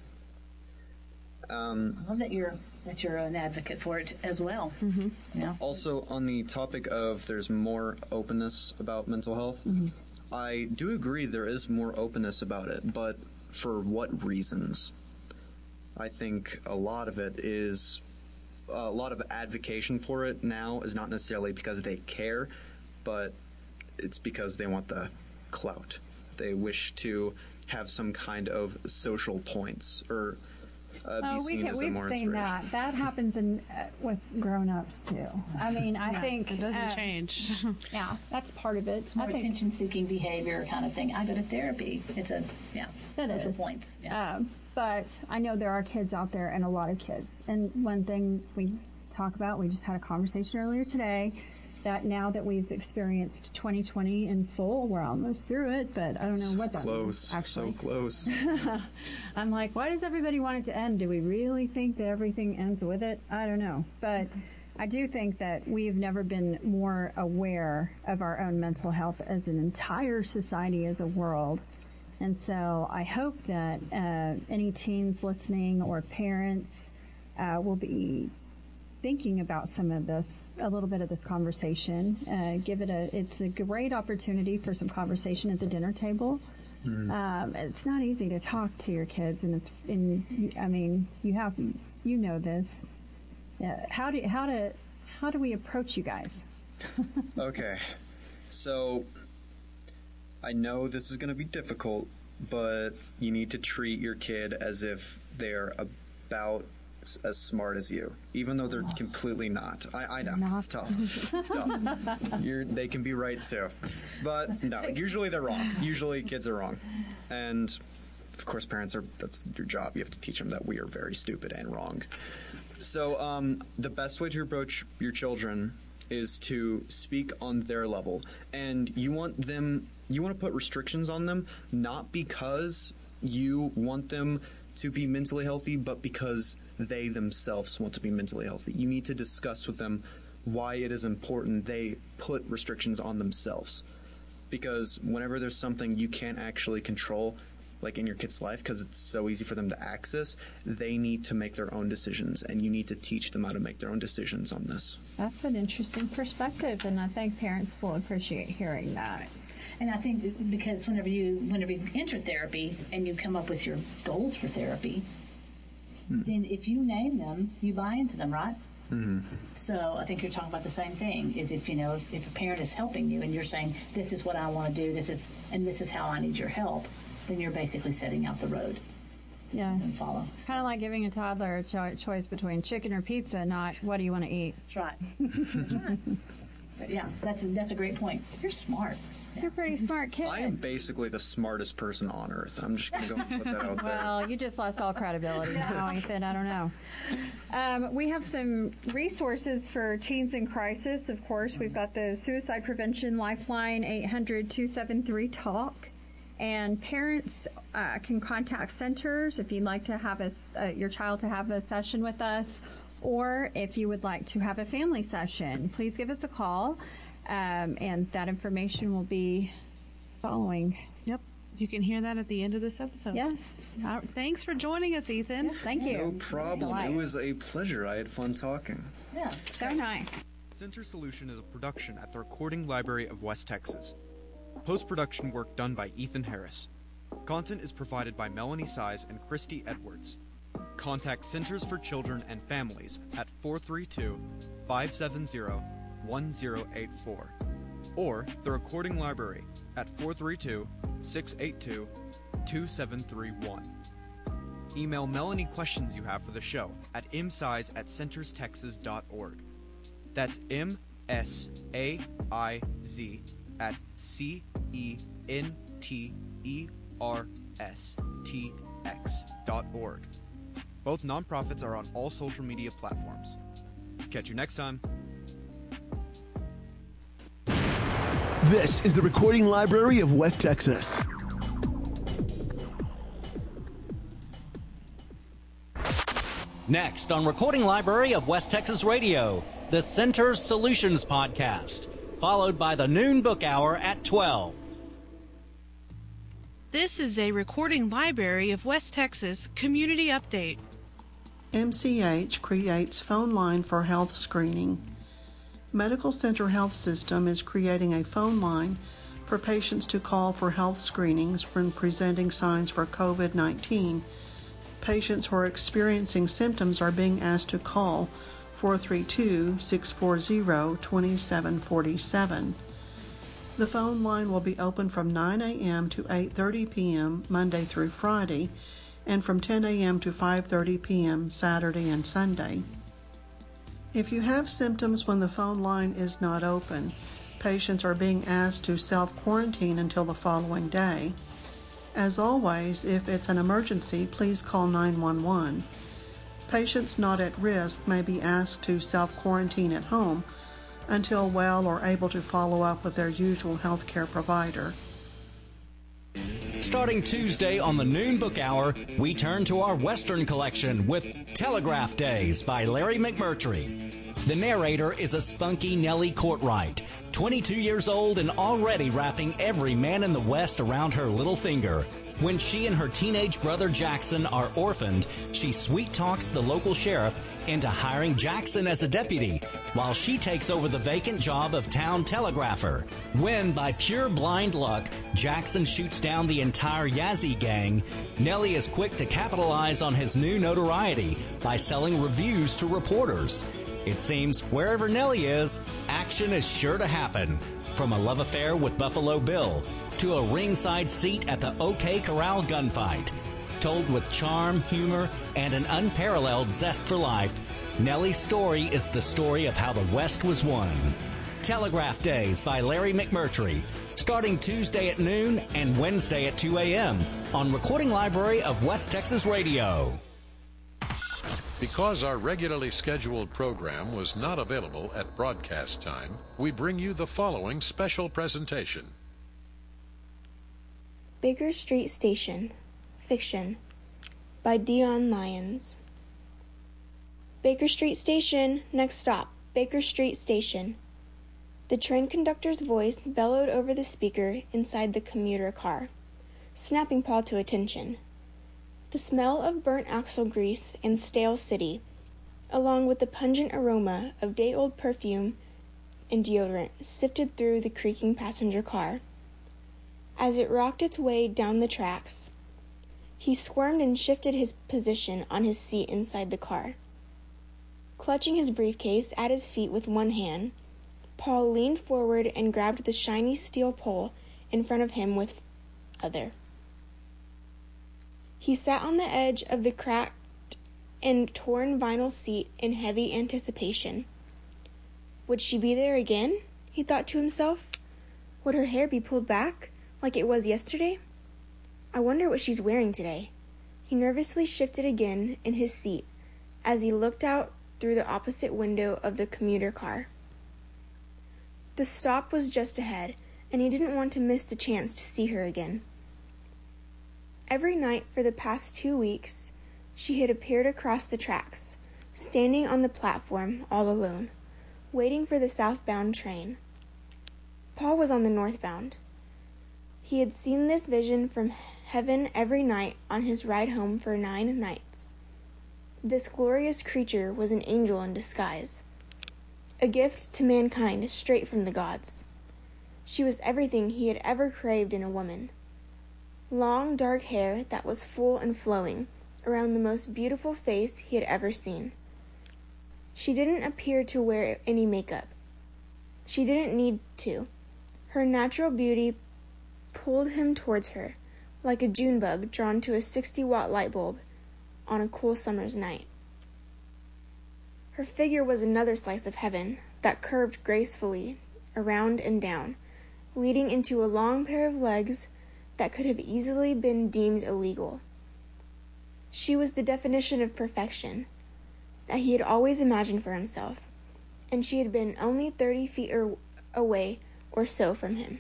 Um, I love that you're that you're an advocate for it as well. Mm-hmm. Yeah. Also, on the topic of there's more openness about mental health. Mm-hmm. I do agree there is more openness about it, but for what reasons? I think a lot of it is, a lot of advocation for it now is not necessarily because they care, but it's because they want the clout. They wish to have some kind of social points or uh, be oh, seen we can, as a we've more seen inspiration. that. That happens in uh, with grown-ups too. I mean, I yeah, think it doesn't uh, change. Yeah, that's part of it. It's more attention-seeking behavior kind of thing. I go to therapy. It's a yeah, that social is. points. Yeah. Um, but I know there are kids out there, and a lot of kids. And one thing we talk about, we just had a conversation earlier today, that now that we've experienced twenty twenty in full, we're almost through it, but I don't know what that close, means, actually. So close. I'm like, why does everybody want it to end? Do we really think that everything ends with it? I don't know. But I do think that we've never been more aware of our own mental health as an entire society, as a world. And so I hope that uh, any teens listening or parents uh, will be thinking about some of this, a little bit of this conversation. Uh, give it a, it's a great opportunity for some conversation at the dinner table. Mm. Um, it's not easy to talk to your kids, and it's, in, I mean, you have, you know this. Uh, how do, how to, how do we approach you guys? Okay. So, I know this is going to be difficult, but you need to treat your kid as if they're about as smart as you, even though they're completely not. I, I know. Not. It's tough. It's tough. You're, they can be right, too. But, no, usually they're wrong. Usually kids are wrong. And, of course, parents are, that's your job. You have to teach them that we are very stupid and wrong. So, um, the best way to approach your children is to speak on their level. And you want them, you want to put restrictions on them, not because you want them to be mentally healthy, but because they themselves want to be mentally healthy. You need to discuss with them why it is important they put restrictions on themselves. Because whenever there's something you can't actually control, like in your kid's life, because it's so easy for them to access, they need to make their own decisions, and you need to teach them how to make their own decisions on this. That's an interesting perspective, and I think parents will appreciate hearing that. And I think because whenever you whenever you enter therapy and you come up with your goals for therapy, hmm. then if you name them, you buy into them, right? Mm-hmm. So I think you're talking about the same thing. Is if you know if, if a parent is helping you and you're saying this is what I want to do, this is and this is how I need your help, then you're basically setting out the road. Yes. And follow. Kind of like giving a toddler a cho- choice between chicken or pizza, not what do you want to eat. That's right. That's right. But yeah, that's a, that's a great point. You're smart. You're a pretty smart kid. I am basically the smartest person on earth. I'm just going to go and put that out there. Well, you just lost all credibility now, Ethan. I don't know. Um, we have some resources for teens in crisis. Of course, we've got the Suicide Prevention Lifeline, eight hundred, two seven three, TALK. And parents uh, can contact centers if you'd like to have a, uh, your child to have a session with us, or if you would like to have a family session. Please give us a call. Um, and that information will be following. Yep. You can hear that at the end of this episode. Yes. Uh, thanks for joining us, Ethan. Yes, thank you. No problem. It was a pleasure. I had fun talking. Yeah. So nice. Center Solution is a production at the Recording Library of West Texas. Post-production work done by Ethan Harris. Content is provided by Melanie Size and Christy Edwards. Contact Centers for Children and Families at four three two, five seven zero, one zero eight four or the Recording Library at four three two, six eight two, two seven three one. Email Melanie questions you have for the show at msize at centers texas dot org. That's M S A I Z at C E N T E R S T X dot org. Both nonprofits are on all social media platforms. Catch you next time. This is the Recording Library of West Texas. Next on Recording Library of West Texas Radio, the Centers Solutions Podcast, followed by the Noon Book Hour at twelve. This is a Recording Library of West Texas community update. M C H creates phone line for health screening. Medical Center Health System is creating a phone line for patients to call for health screenings when presenting signs for COVID nineteen. Patients who are experiencing symptoms are being asked to call four three two, six four zero, two seven four seven. The phone line will be open from nine a.m. to eight thirty p.m. Monday through Friday, and from ten a.m. to five thirty p.m. Saturday and Sunday. If you have symptoms when the phone line is not open, patients are being asked to self-quarantine until the following day. As always, if it's an emergency, please call nine one one. Patients not at risk may be asked to self-quarantine at home until well or able to follow up with their usual health care provider. Starting Tuesday on the Noon Book Hour, we turn to our Western collection with Telegraph Days by Larry McMurtry. The narrator is a spunky Nellie Courtwright, twenty-two years old and already wrapping every man in the West around her little finger. When she and her teenage brother Jackson are orphaned, she sweet-talks the local sheriff into hiring Jackson as a deputy, while she takes over the vacant job of town telegrapher. When, by pure blind luck, Jackson shoots down the entire Yazzie gang, Nellie is quick to capitalize on his new notoriety by selling reviews to reporters. It seems wherever Nellie is, action is sure to happen. From a love affair with Buffalo Bill to a ringside seat at the OK Corral gunfight. Told with charm, humor, and an unparalleled zest for life, Nellie's story is the story of how the West was won. Telegraph Days by Larry McMurtry, starting Tuesday at noon and Wednesday at two a.m. on Recording Library of West Texas Radio. Because our regularly scheduled program was not available at broadcast time, we bring you the following special presentation. Baker Street Station, Fiction, by Dion Lyons. Baker Street Station, next stop, Baker Street Station. The train conductor's voice bellowed over the speaker inside the commuter car, snapping Paul to attention. The smell of burnt axle grease and stale city, along with the pungent aroma of day-old perfume and deodorant, sifted through the creaking passenger car. As it rocked its way down the tracks, he squirmed and shifted his position on his seat inside the car. Clutching his briefcase at his feet with one hand, Paul leaned forward and grabbed the shiny steel pole in front of him with the other. He sat on the edge of the cracked and torn vinyl seat in heavy anticipation. Would she be there again? he thought to himself. Would her hair be pulled back, like it was yesterday? I wonder what she's wearing today. He nervously shifted again in his seat as he looked out through the opposite window of the commuter car. The stop was just ahead, and he didn't want to miss the chance to see her again. Every night for the past two weeks, she had appeared across the tracks, standing on the platform all alone, waiting for the southbound train. Paul was on the northbound. He had seen this vision from heaven every night on his ride home for nine nights. This glorious creature was an angel in disguise, a gift to mankind straight from the gods. She was everything he had ever craved in a woman. Long, dark hair that was full and flowing around the most beautiful face he had ever seen. She didn't appear to wear any makeup. She didn't need to. Her natural beauty pulled him towards her, like a June bug drawn to a sixty-watt light bulb on a cool summer's night. Her figure was another slice of heaven that curved gracefully around and down, leading into a long pair of legs that could have easily been deemed illegal. She was the definition of perfection that he had always imagined for himself, and she had been only thirty feet or away or so from him.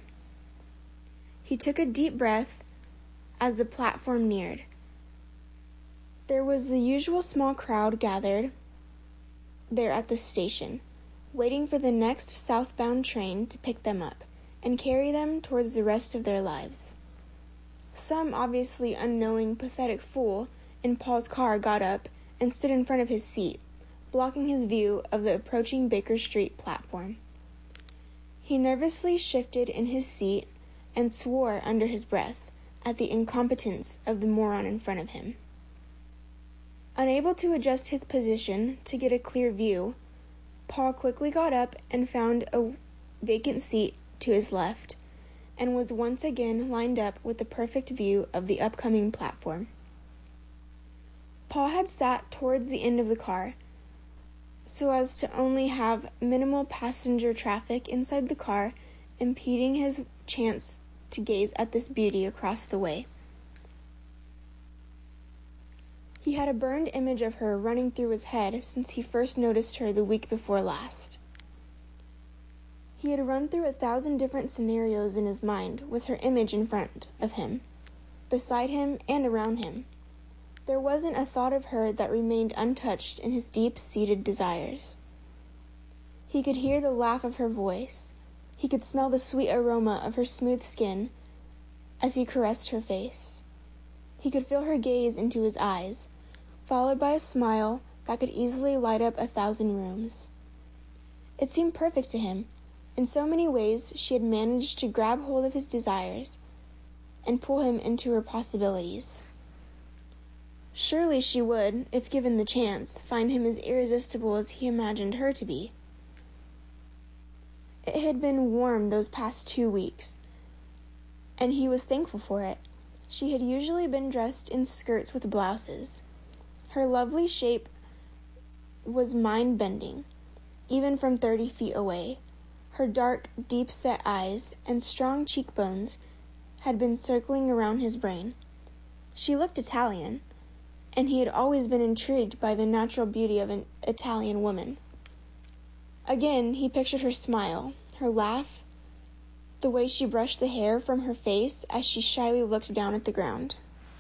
He took a deep breath as the platform neared. There was the usual small crowd gathered there at the station, waiting for the next southbound train to pick them up and carry them towards the rest of their lives. Some obviously unknowing, pathetic fool in Paul's car got up and stood in front of his seat, blocking his view of the approaching Baker Street platform. He nervously shifted in his seat and swore under his breath at the incompetence of the moron in front of him. Unable to adjust his position to get a clear view, Paul quickly got up and found a vacant seat to his left, and was once again lined up with the perfect view of the upcoming platform. Paul had sat towards the end of the car, so as to only have minimal passenger traffic inside the car impeding his chance to gaze at this beauty across the way. He had a burned image of her running through his head since he first noticed her the week before last. He had run through a thousand different scenarios in his mind with her image in front of him, beside him, and around him. There wasn't a thought of her that remained untouched in his deep-seated desires. He could hear the laugh of her voice. He could smell the sweet aroma of her smooth skin as he caressed her face. He could feel her gaze into his eyes, followed by a smile that could easily light up a thousand rooms. It seemed perfect to him. In so many ways she had managed to grab hold of his desires and pull him into her possibilities. Surely she would, if given the chance, find him as irresistible as he imagined her to be. It had been warm those past two weeks, and he was thankful for it. She had usually been dressed in skirts with blouses. Her lovely shape was mind-bending, even from thirty feet away. Her dark, deep-set eyes and strong cheekbones had been circling around his brain. She looked Italian, and he had always been intrigued by the natural beauty of an Italian woman. Again, he pictured her smile, her laugh, the way she brushed the hair from her face as she shyly looked down at the ground.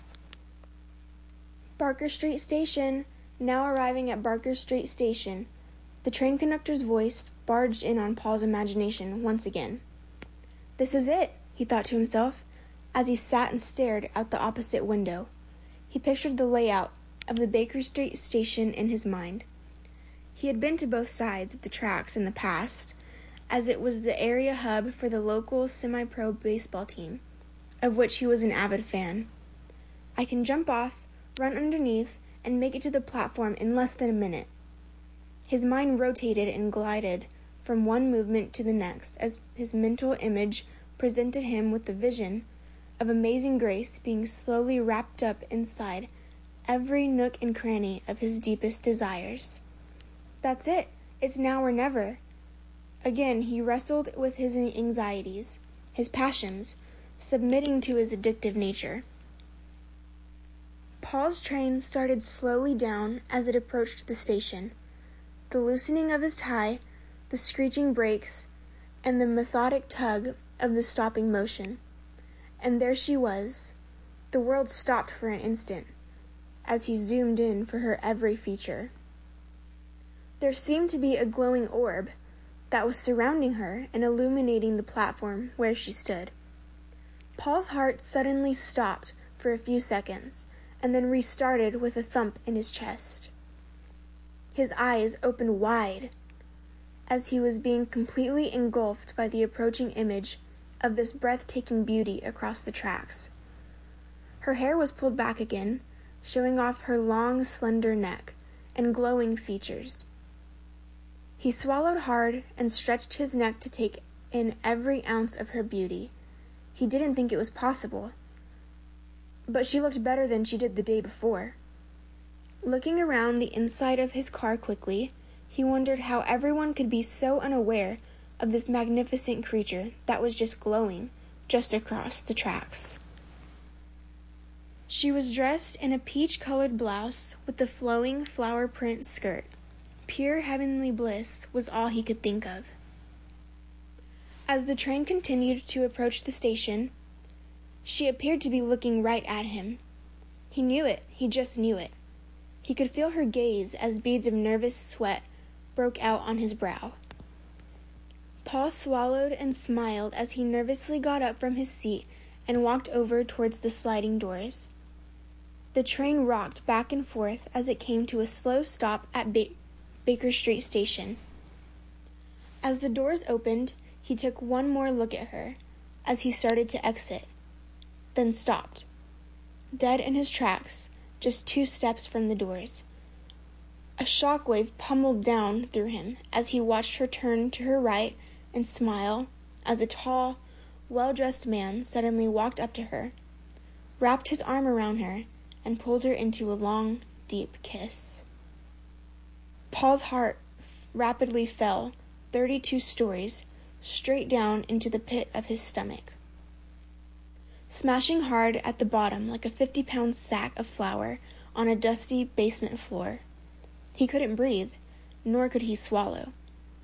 Barker Street Station. Now arriving at Barker Street Station. The train conductor's voice barged in on Paul's imagination once again. This is it, he thought to himself, as he sat and stared out the opposite window. He pictured the layout of the Baker Street Station in his mind. He had been to both sides of the tracks in the past, as it was the area hub for the local semi-pro baseball team, of which he was an avid fan. I can jump off, run underneath, and make it to the platform in less than a minute. His mind rotated and glided from one movement to the next as his mental image presented him with the vision of Amazing Grace being slowly wrapped up inside every nook and cranny of his deepest desires. That's it. It's now or never. Again, he wrestled with his anxieties, his passions, submitting to his addictive nature. Paul's train started slowly down as it approached the station. The loosening of his tie, the screeching brakes, and the methodic tug of the stopping motion. And there she was. The world stopped for an instant, as he zoomed in for her every feature. There seemed to be a glowing orb that was surrounding her and illuminating the platform where she stood. Paul's heart suddenly stopped for a few seconds, and then restarted with a thump in his chest. His eyes opened wide as he was being completely engulfed by the approaching image of this breathtaking beauty across the tracks. Her hair was pulled back again, showing off her long, slender neck and glowing features. He swallowed hard and stretched his neck to take in every ounce of her beauty. He didn't think it was possible. But she looked better than she did the day before. Looking around the inside of his car quickly, he wondered how everyone could be so unaware of this magnificent creature that was just glowing just across the tracks. She was dressed in a peach-colored blouse with a flowing flower print skirt. Pure heavenly bliss was all he could think of. As the train continued to approach the station, she appeared to be looking right at him. He knew it, he just knew it. He could feel her gaze as beads of nervous sweat broke out on his brow. Paul swallowed and smiled as he nervously got up from his seat and walked over towards the sliding doors. The train rocked back and forth as it came to a slow stop at ba- Baker Street Station. As the doors opened, he took one more look at her as he started to exit, then stopped, dead in his tracks, just two steps from the doors. A shockwave pummeled down through him as he watched her turn to her right and smile as a tall, well-dressed man suddenly walked up to her, wrapped his arm around her, and pulled her into a long, deep kiss. Paul's heart rapidly fell thirty-two stories straight down into the pit of his stomach, smashing hard at the bottom like a fifty-pound sack of flour on a dusty basement floor. He couldn't breathe, nor could he swallow.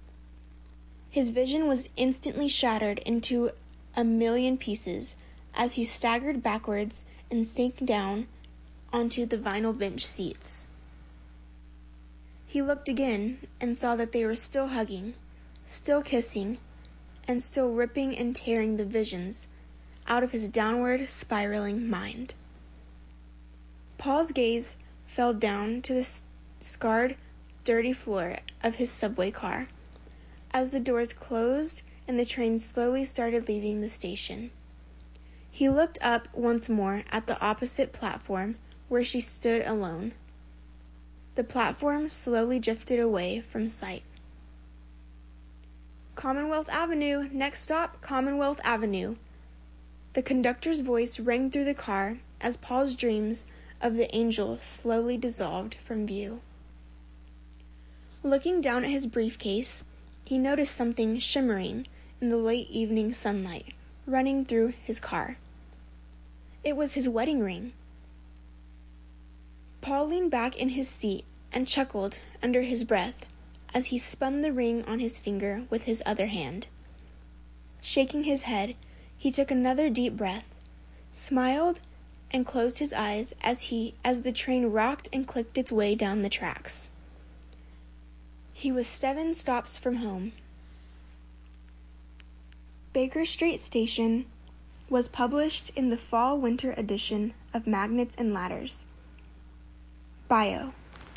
His vision was instantly shattered into a million pieces as he staggered backwards and sank down onto the vinyl bench seats. He looked again and saw that they were still hugging, still kissing, and still ripping and tearing the visions out of his downward spiraling mind. Paul's gaze fell down to the scarred, dirty floor of his subway car as the doors closed and the train slowly started leaving the station. He looked up once more at the opposite platform where she stood alone. The platform slowly drifted away from sight. Commonwealth Avenue, next stop, Commonwealth Avenue. The conductor's voice rang through the car as Paul's dreams of the angel slowly dissolved from view. Looking down at his briefcase, he noticed something shimmering in the late evening sunlight running through his car. It was his wedding ring. Paul leaned back in his seat and chuckled under his breath as he spun the ring on his finger with his other hand. Shaking his head, he took another deep breath, smiled, and closed his eyes as he as the train rocked and clicked its way down the tracks. He was seven stops from home. Baker Street Station was published in the fall-winter edition of Magnets and Ladders. Bio.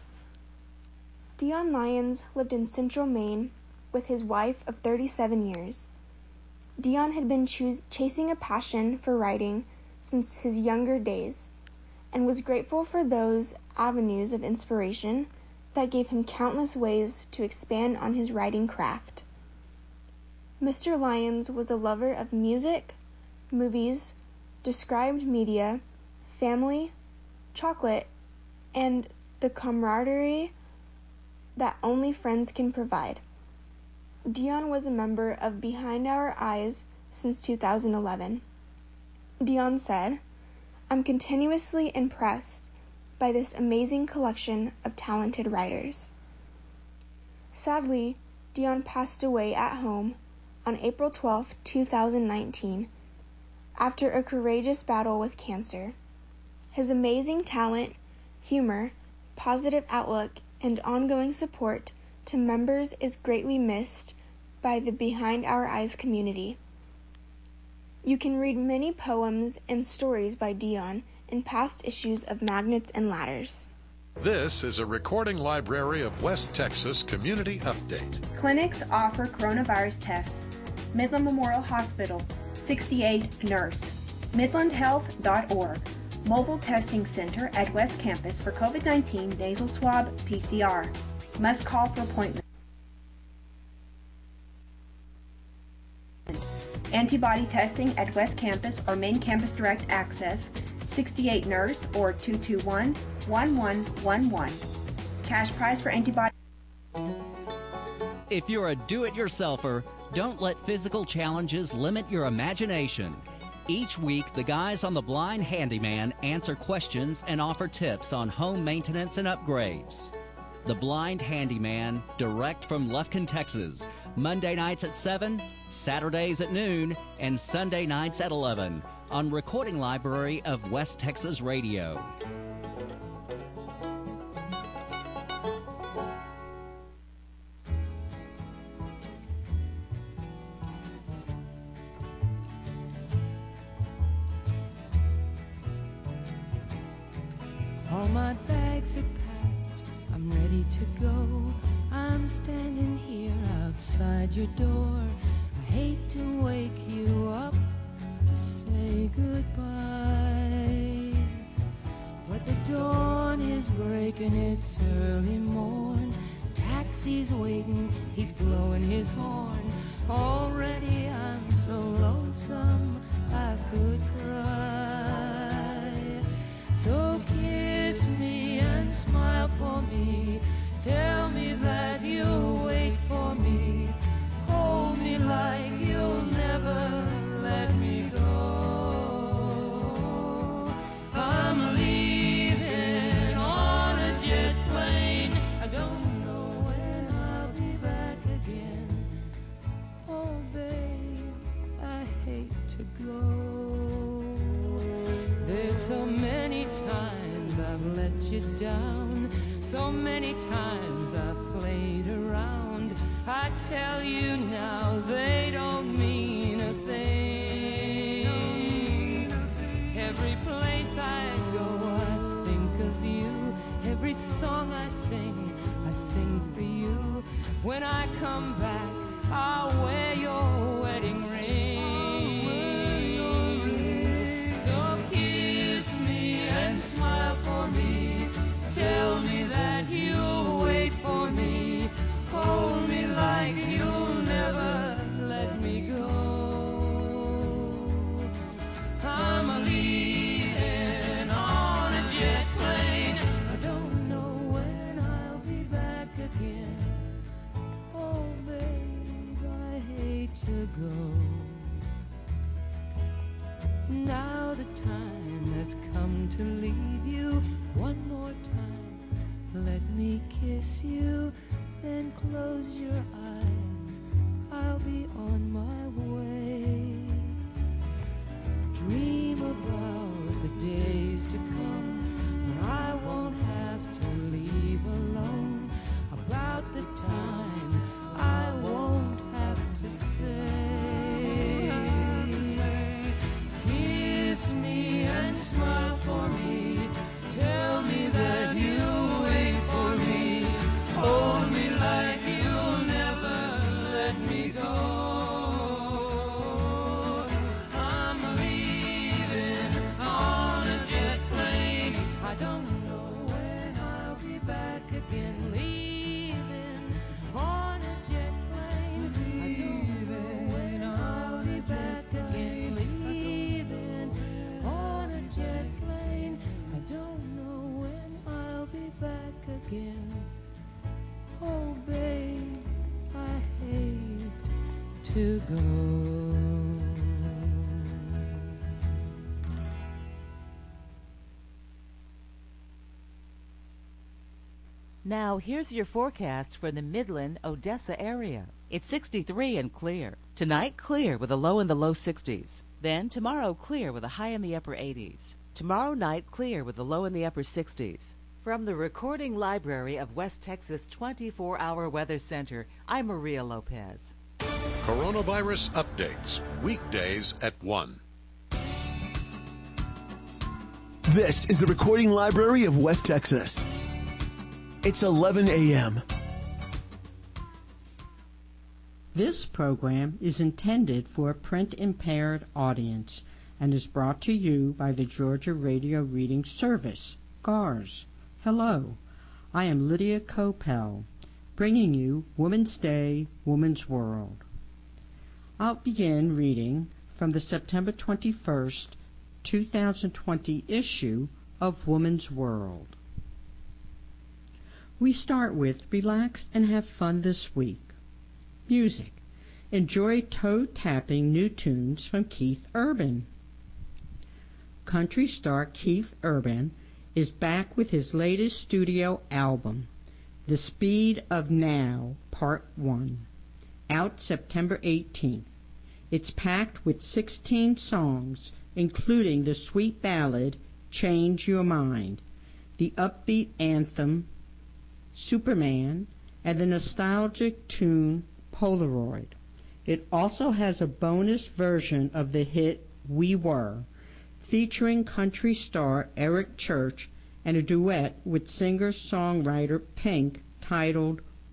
Dion Lyons lived in Central Maine with his wife of thirty-seven years. Dion had been choos- chasing a passion for writing since his younger days and was grateful for those avenues of inspiration that gave him countless ways to expand on his writing craft. Mister Lyons was a lover of music, movies, described media, family, chocolate, and the camaraderie that only friends can provide. Dion was a member of Behind Our Eyes since two thousand eleven. Dion said, "I'm continuously impressed by this amazing collection of talented writers." Sadly, Dion passed away at home on April twelfth, two thousand nineteen, after a courageous battle with cancer. His amazing talent, humor, positive outlook, and ongoing support to members is greatly missed by the Behind Our Eyes community. You can read many poems and stories by Dion in past issues of Magnets and Ladders. This is a recording library of West Texas Community Update. Clinics offer coronavirus tests. Midland Memorial Hospital, sixty-eight Nurse. midland health dot org. Mobile Testing Center at West Campus for COVID nineteen nasal swab P C R. Must call for appointment. Antibody testing at West Campus or Main Campus Direct Access, sixty-eight Nurse or two two one, one one one one. Cash price for antibody. If you're a do-it-yourselfer, don't let physical challenges limit your imagination. Each week, the guys on The Blind Handyman answer questions and offer tips on home maintenance and upgrades. The Blind Handyman, direct from Lufkin, Texas. Monday nights at seven, Saturdays at noon, and Sunday nights at eleven on Recording Library of West Texas Radio. All my bags are packed, I'm ready to go. I'm standing here outside your door. I hate to wake you up to say goodbye, but the dawn is breaking, it's early morn. Taxi's waiting, he's blowing his horn. Already I'm so lonesome I could cry. So kiss me and smile for me. Tell me that you'll wait for me. Hold me like you'll never let me go. I'm leaving on a jet plane. I don't know when I'll be back again. Oh, babe, I hate to go. There's so many times I've let you down. So many times I've played around. I tell you now, they don't mean a thing. Every place I go, I think of you. Every song I sing, I sing for you. When I come back, I'll wear your wedding ring. So kiss me and smile for me. Tell me that you'll wait for me. Hold me like you'll never let me go. I'm leaving on a jet plane. I don't know when I'll be back again. Oh, babe, I hate to go. Now the time has come to leave you. One more time, let me kiss you, then close your eyes, I'll be on my way. Dream about the days to come, when I won't have to leave alone. About the time I won't have to say. Kiss me and smile for me. Tell me that you'll wait for me. Hold me like you'll never let me go. I'm leaving on a jet plane. to go. Now, here's your forecast for the Midland, Odessa area. It's sixty-three and clear. Tonight, clear with a low in the low sixties. Then, tomorrow, clear with a high in the upper eighties. Tomorrow night, clear with a low in the upper sixties. From the Recording Library of West Texas twenty-four hour Weather Center, I'm Maria Lopez. Coronavirus updates, weekdays at one. This is the Recording Library of West Texas. It's eleven a.m. This program is intended for a print-impaired audience and is brought to you by the Georgia Radio Reading Service, G A R S. Hello, I am Lydia Coppell, bringing you Woman's Day, Woman's World. I'll begin reading from the September twenty-first, two thousand twenty issue of Woman's World. We start with Relax and Have Fun This Week. Music. Enjoy toe-tapping new tunes from Keith Urban. Country star Keith Urban is back with his latest studio album, The Speed of Now, Part one, out September eighteenth. It's packed with sixteen songs, including the sweet ballad, Change Your Mind, the upbeat anthem, Superman, and the nostalgic tune Polaroid. It also has a bonus version of the hit We Were, featuring country star Eric Church and a duet with singer-songwriter Pink titled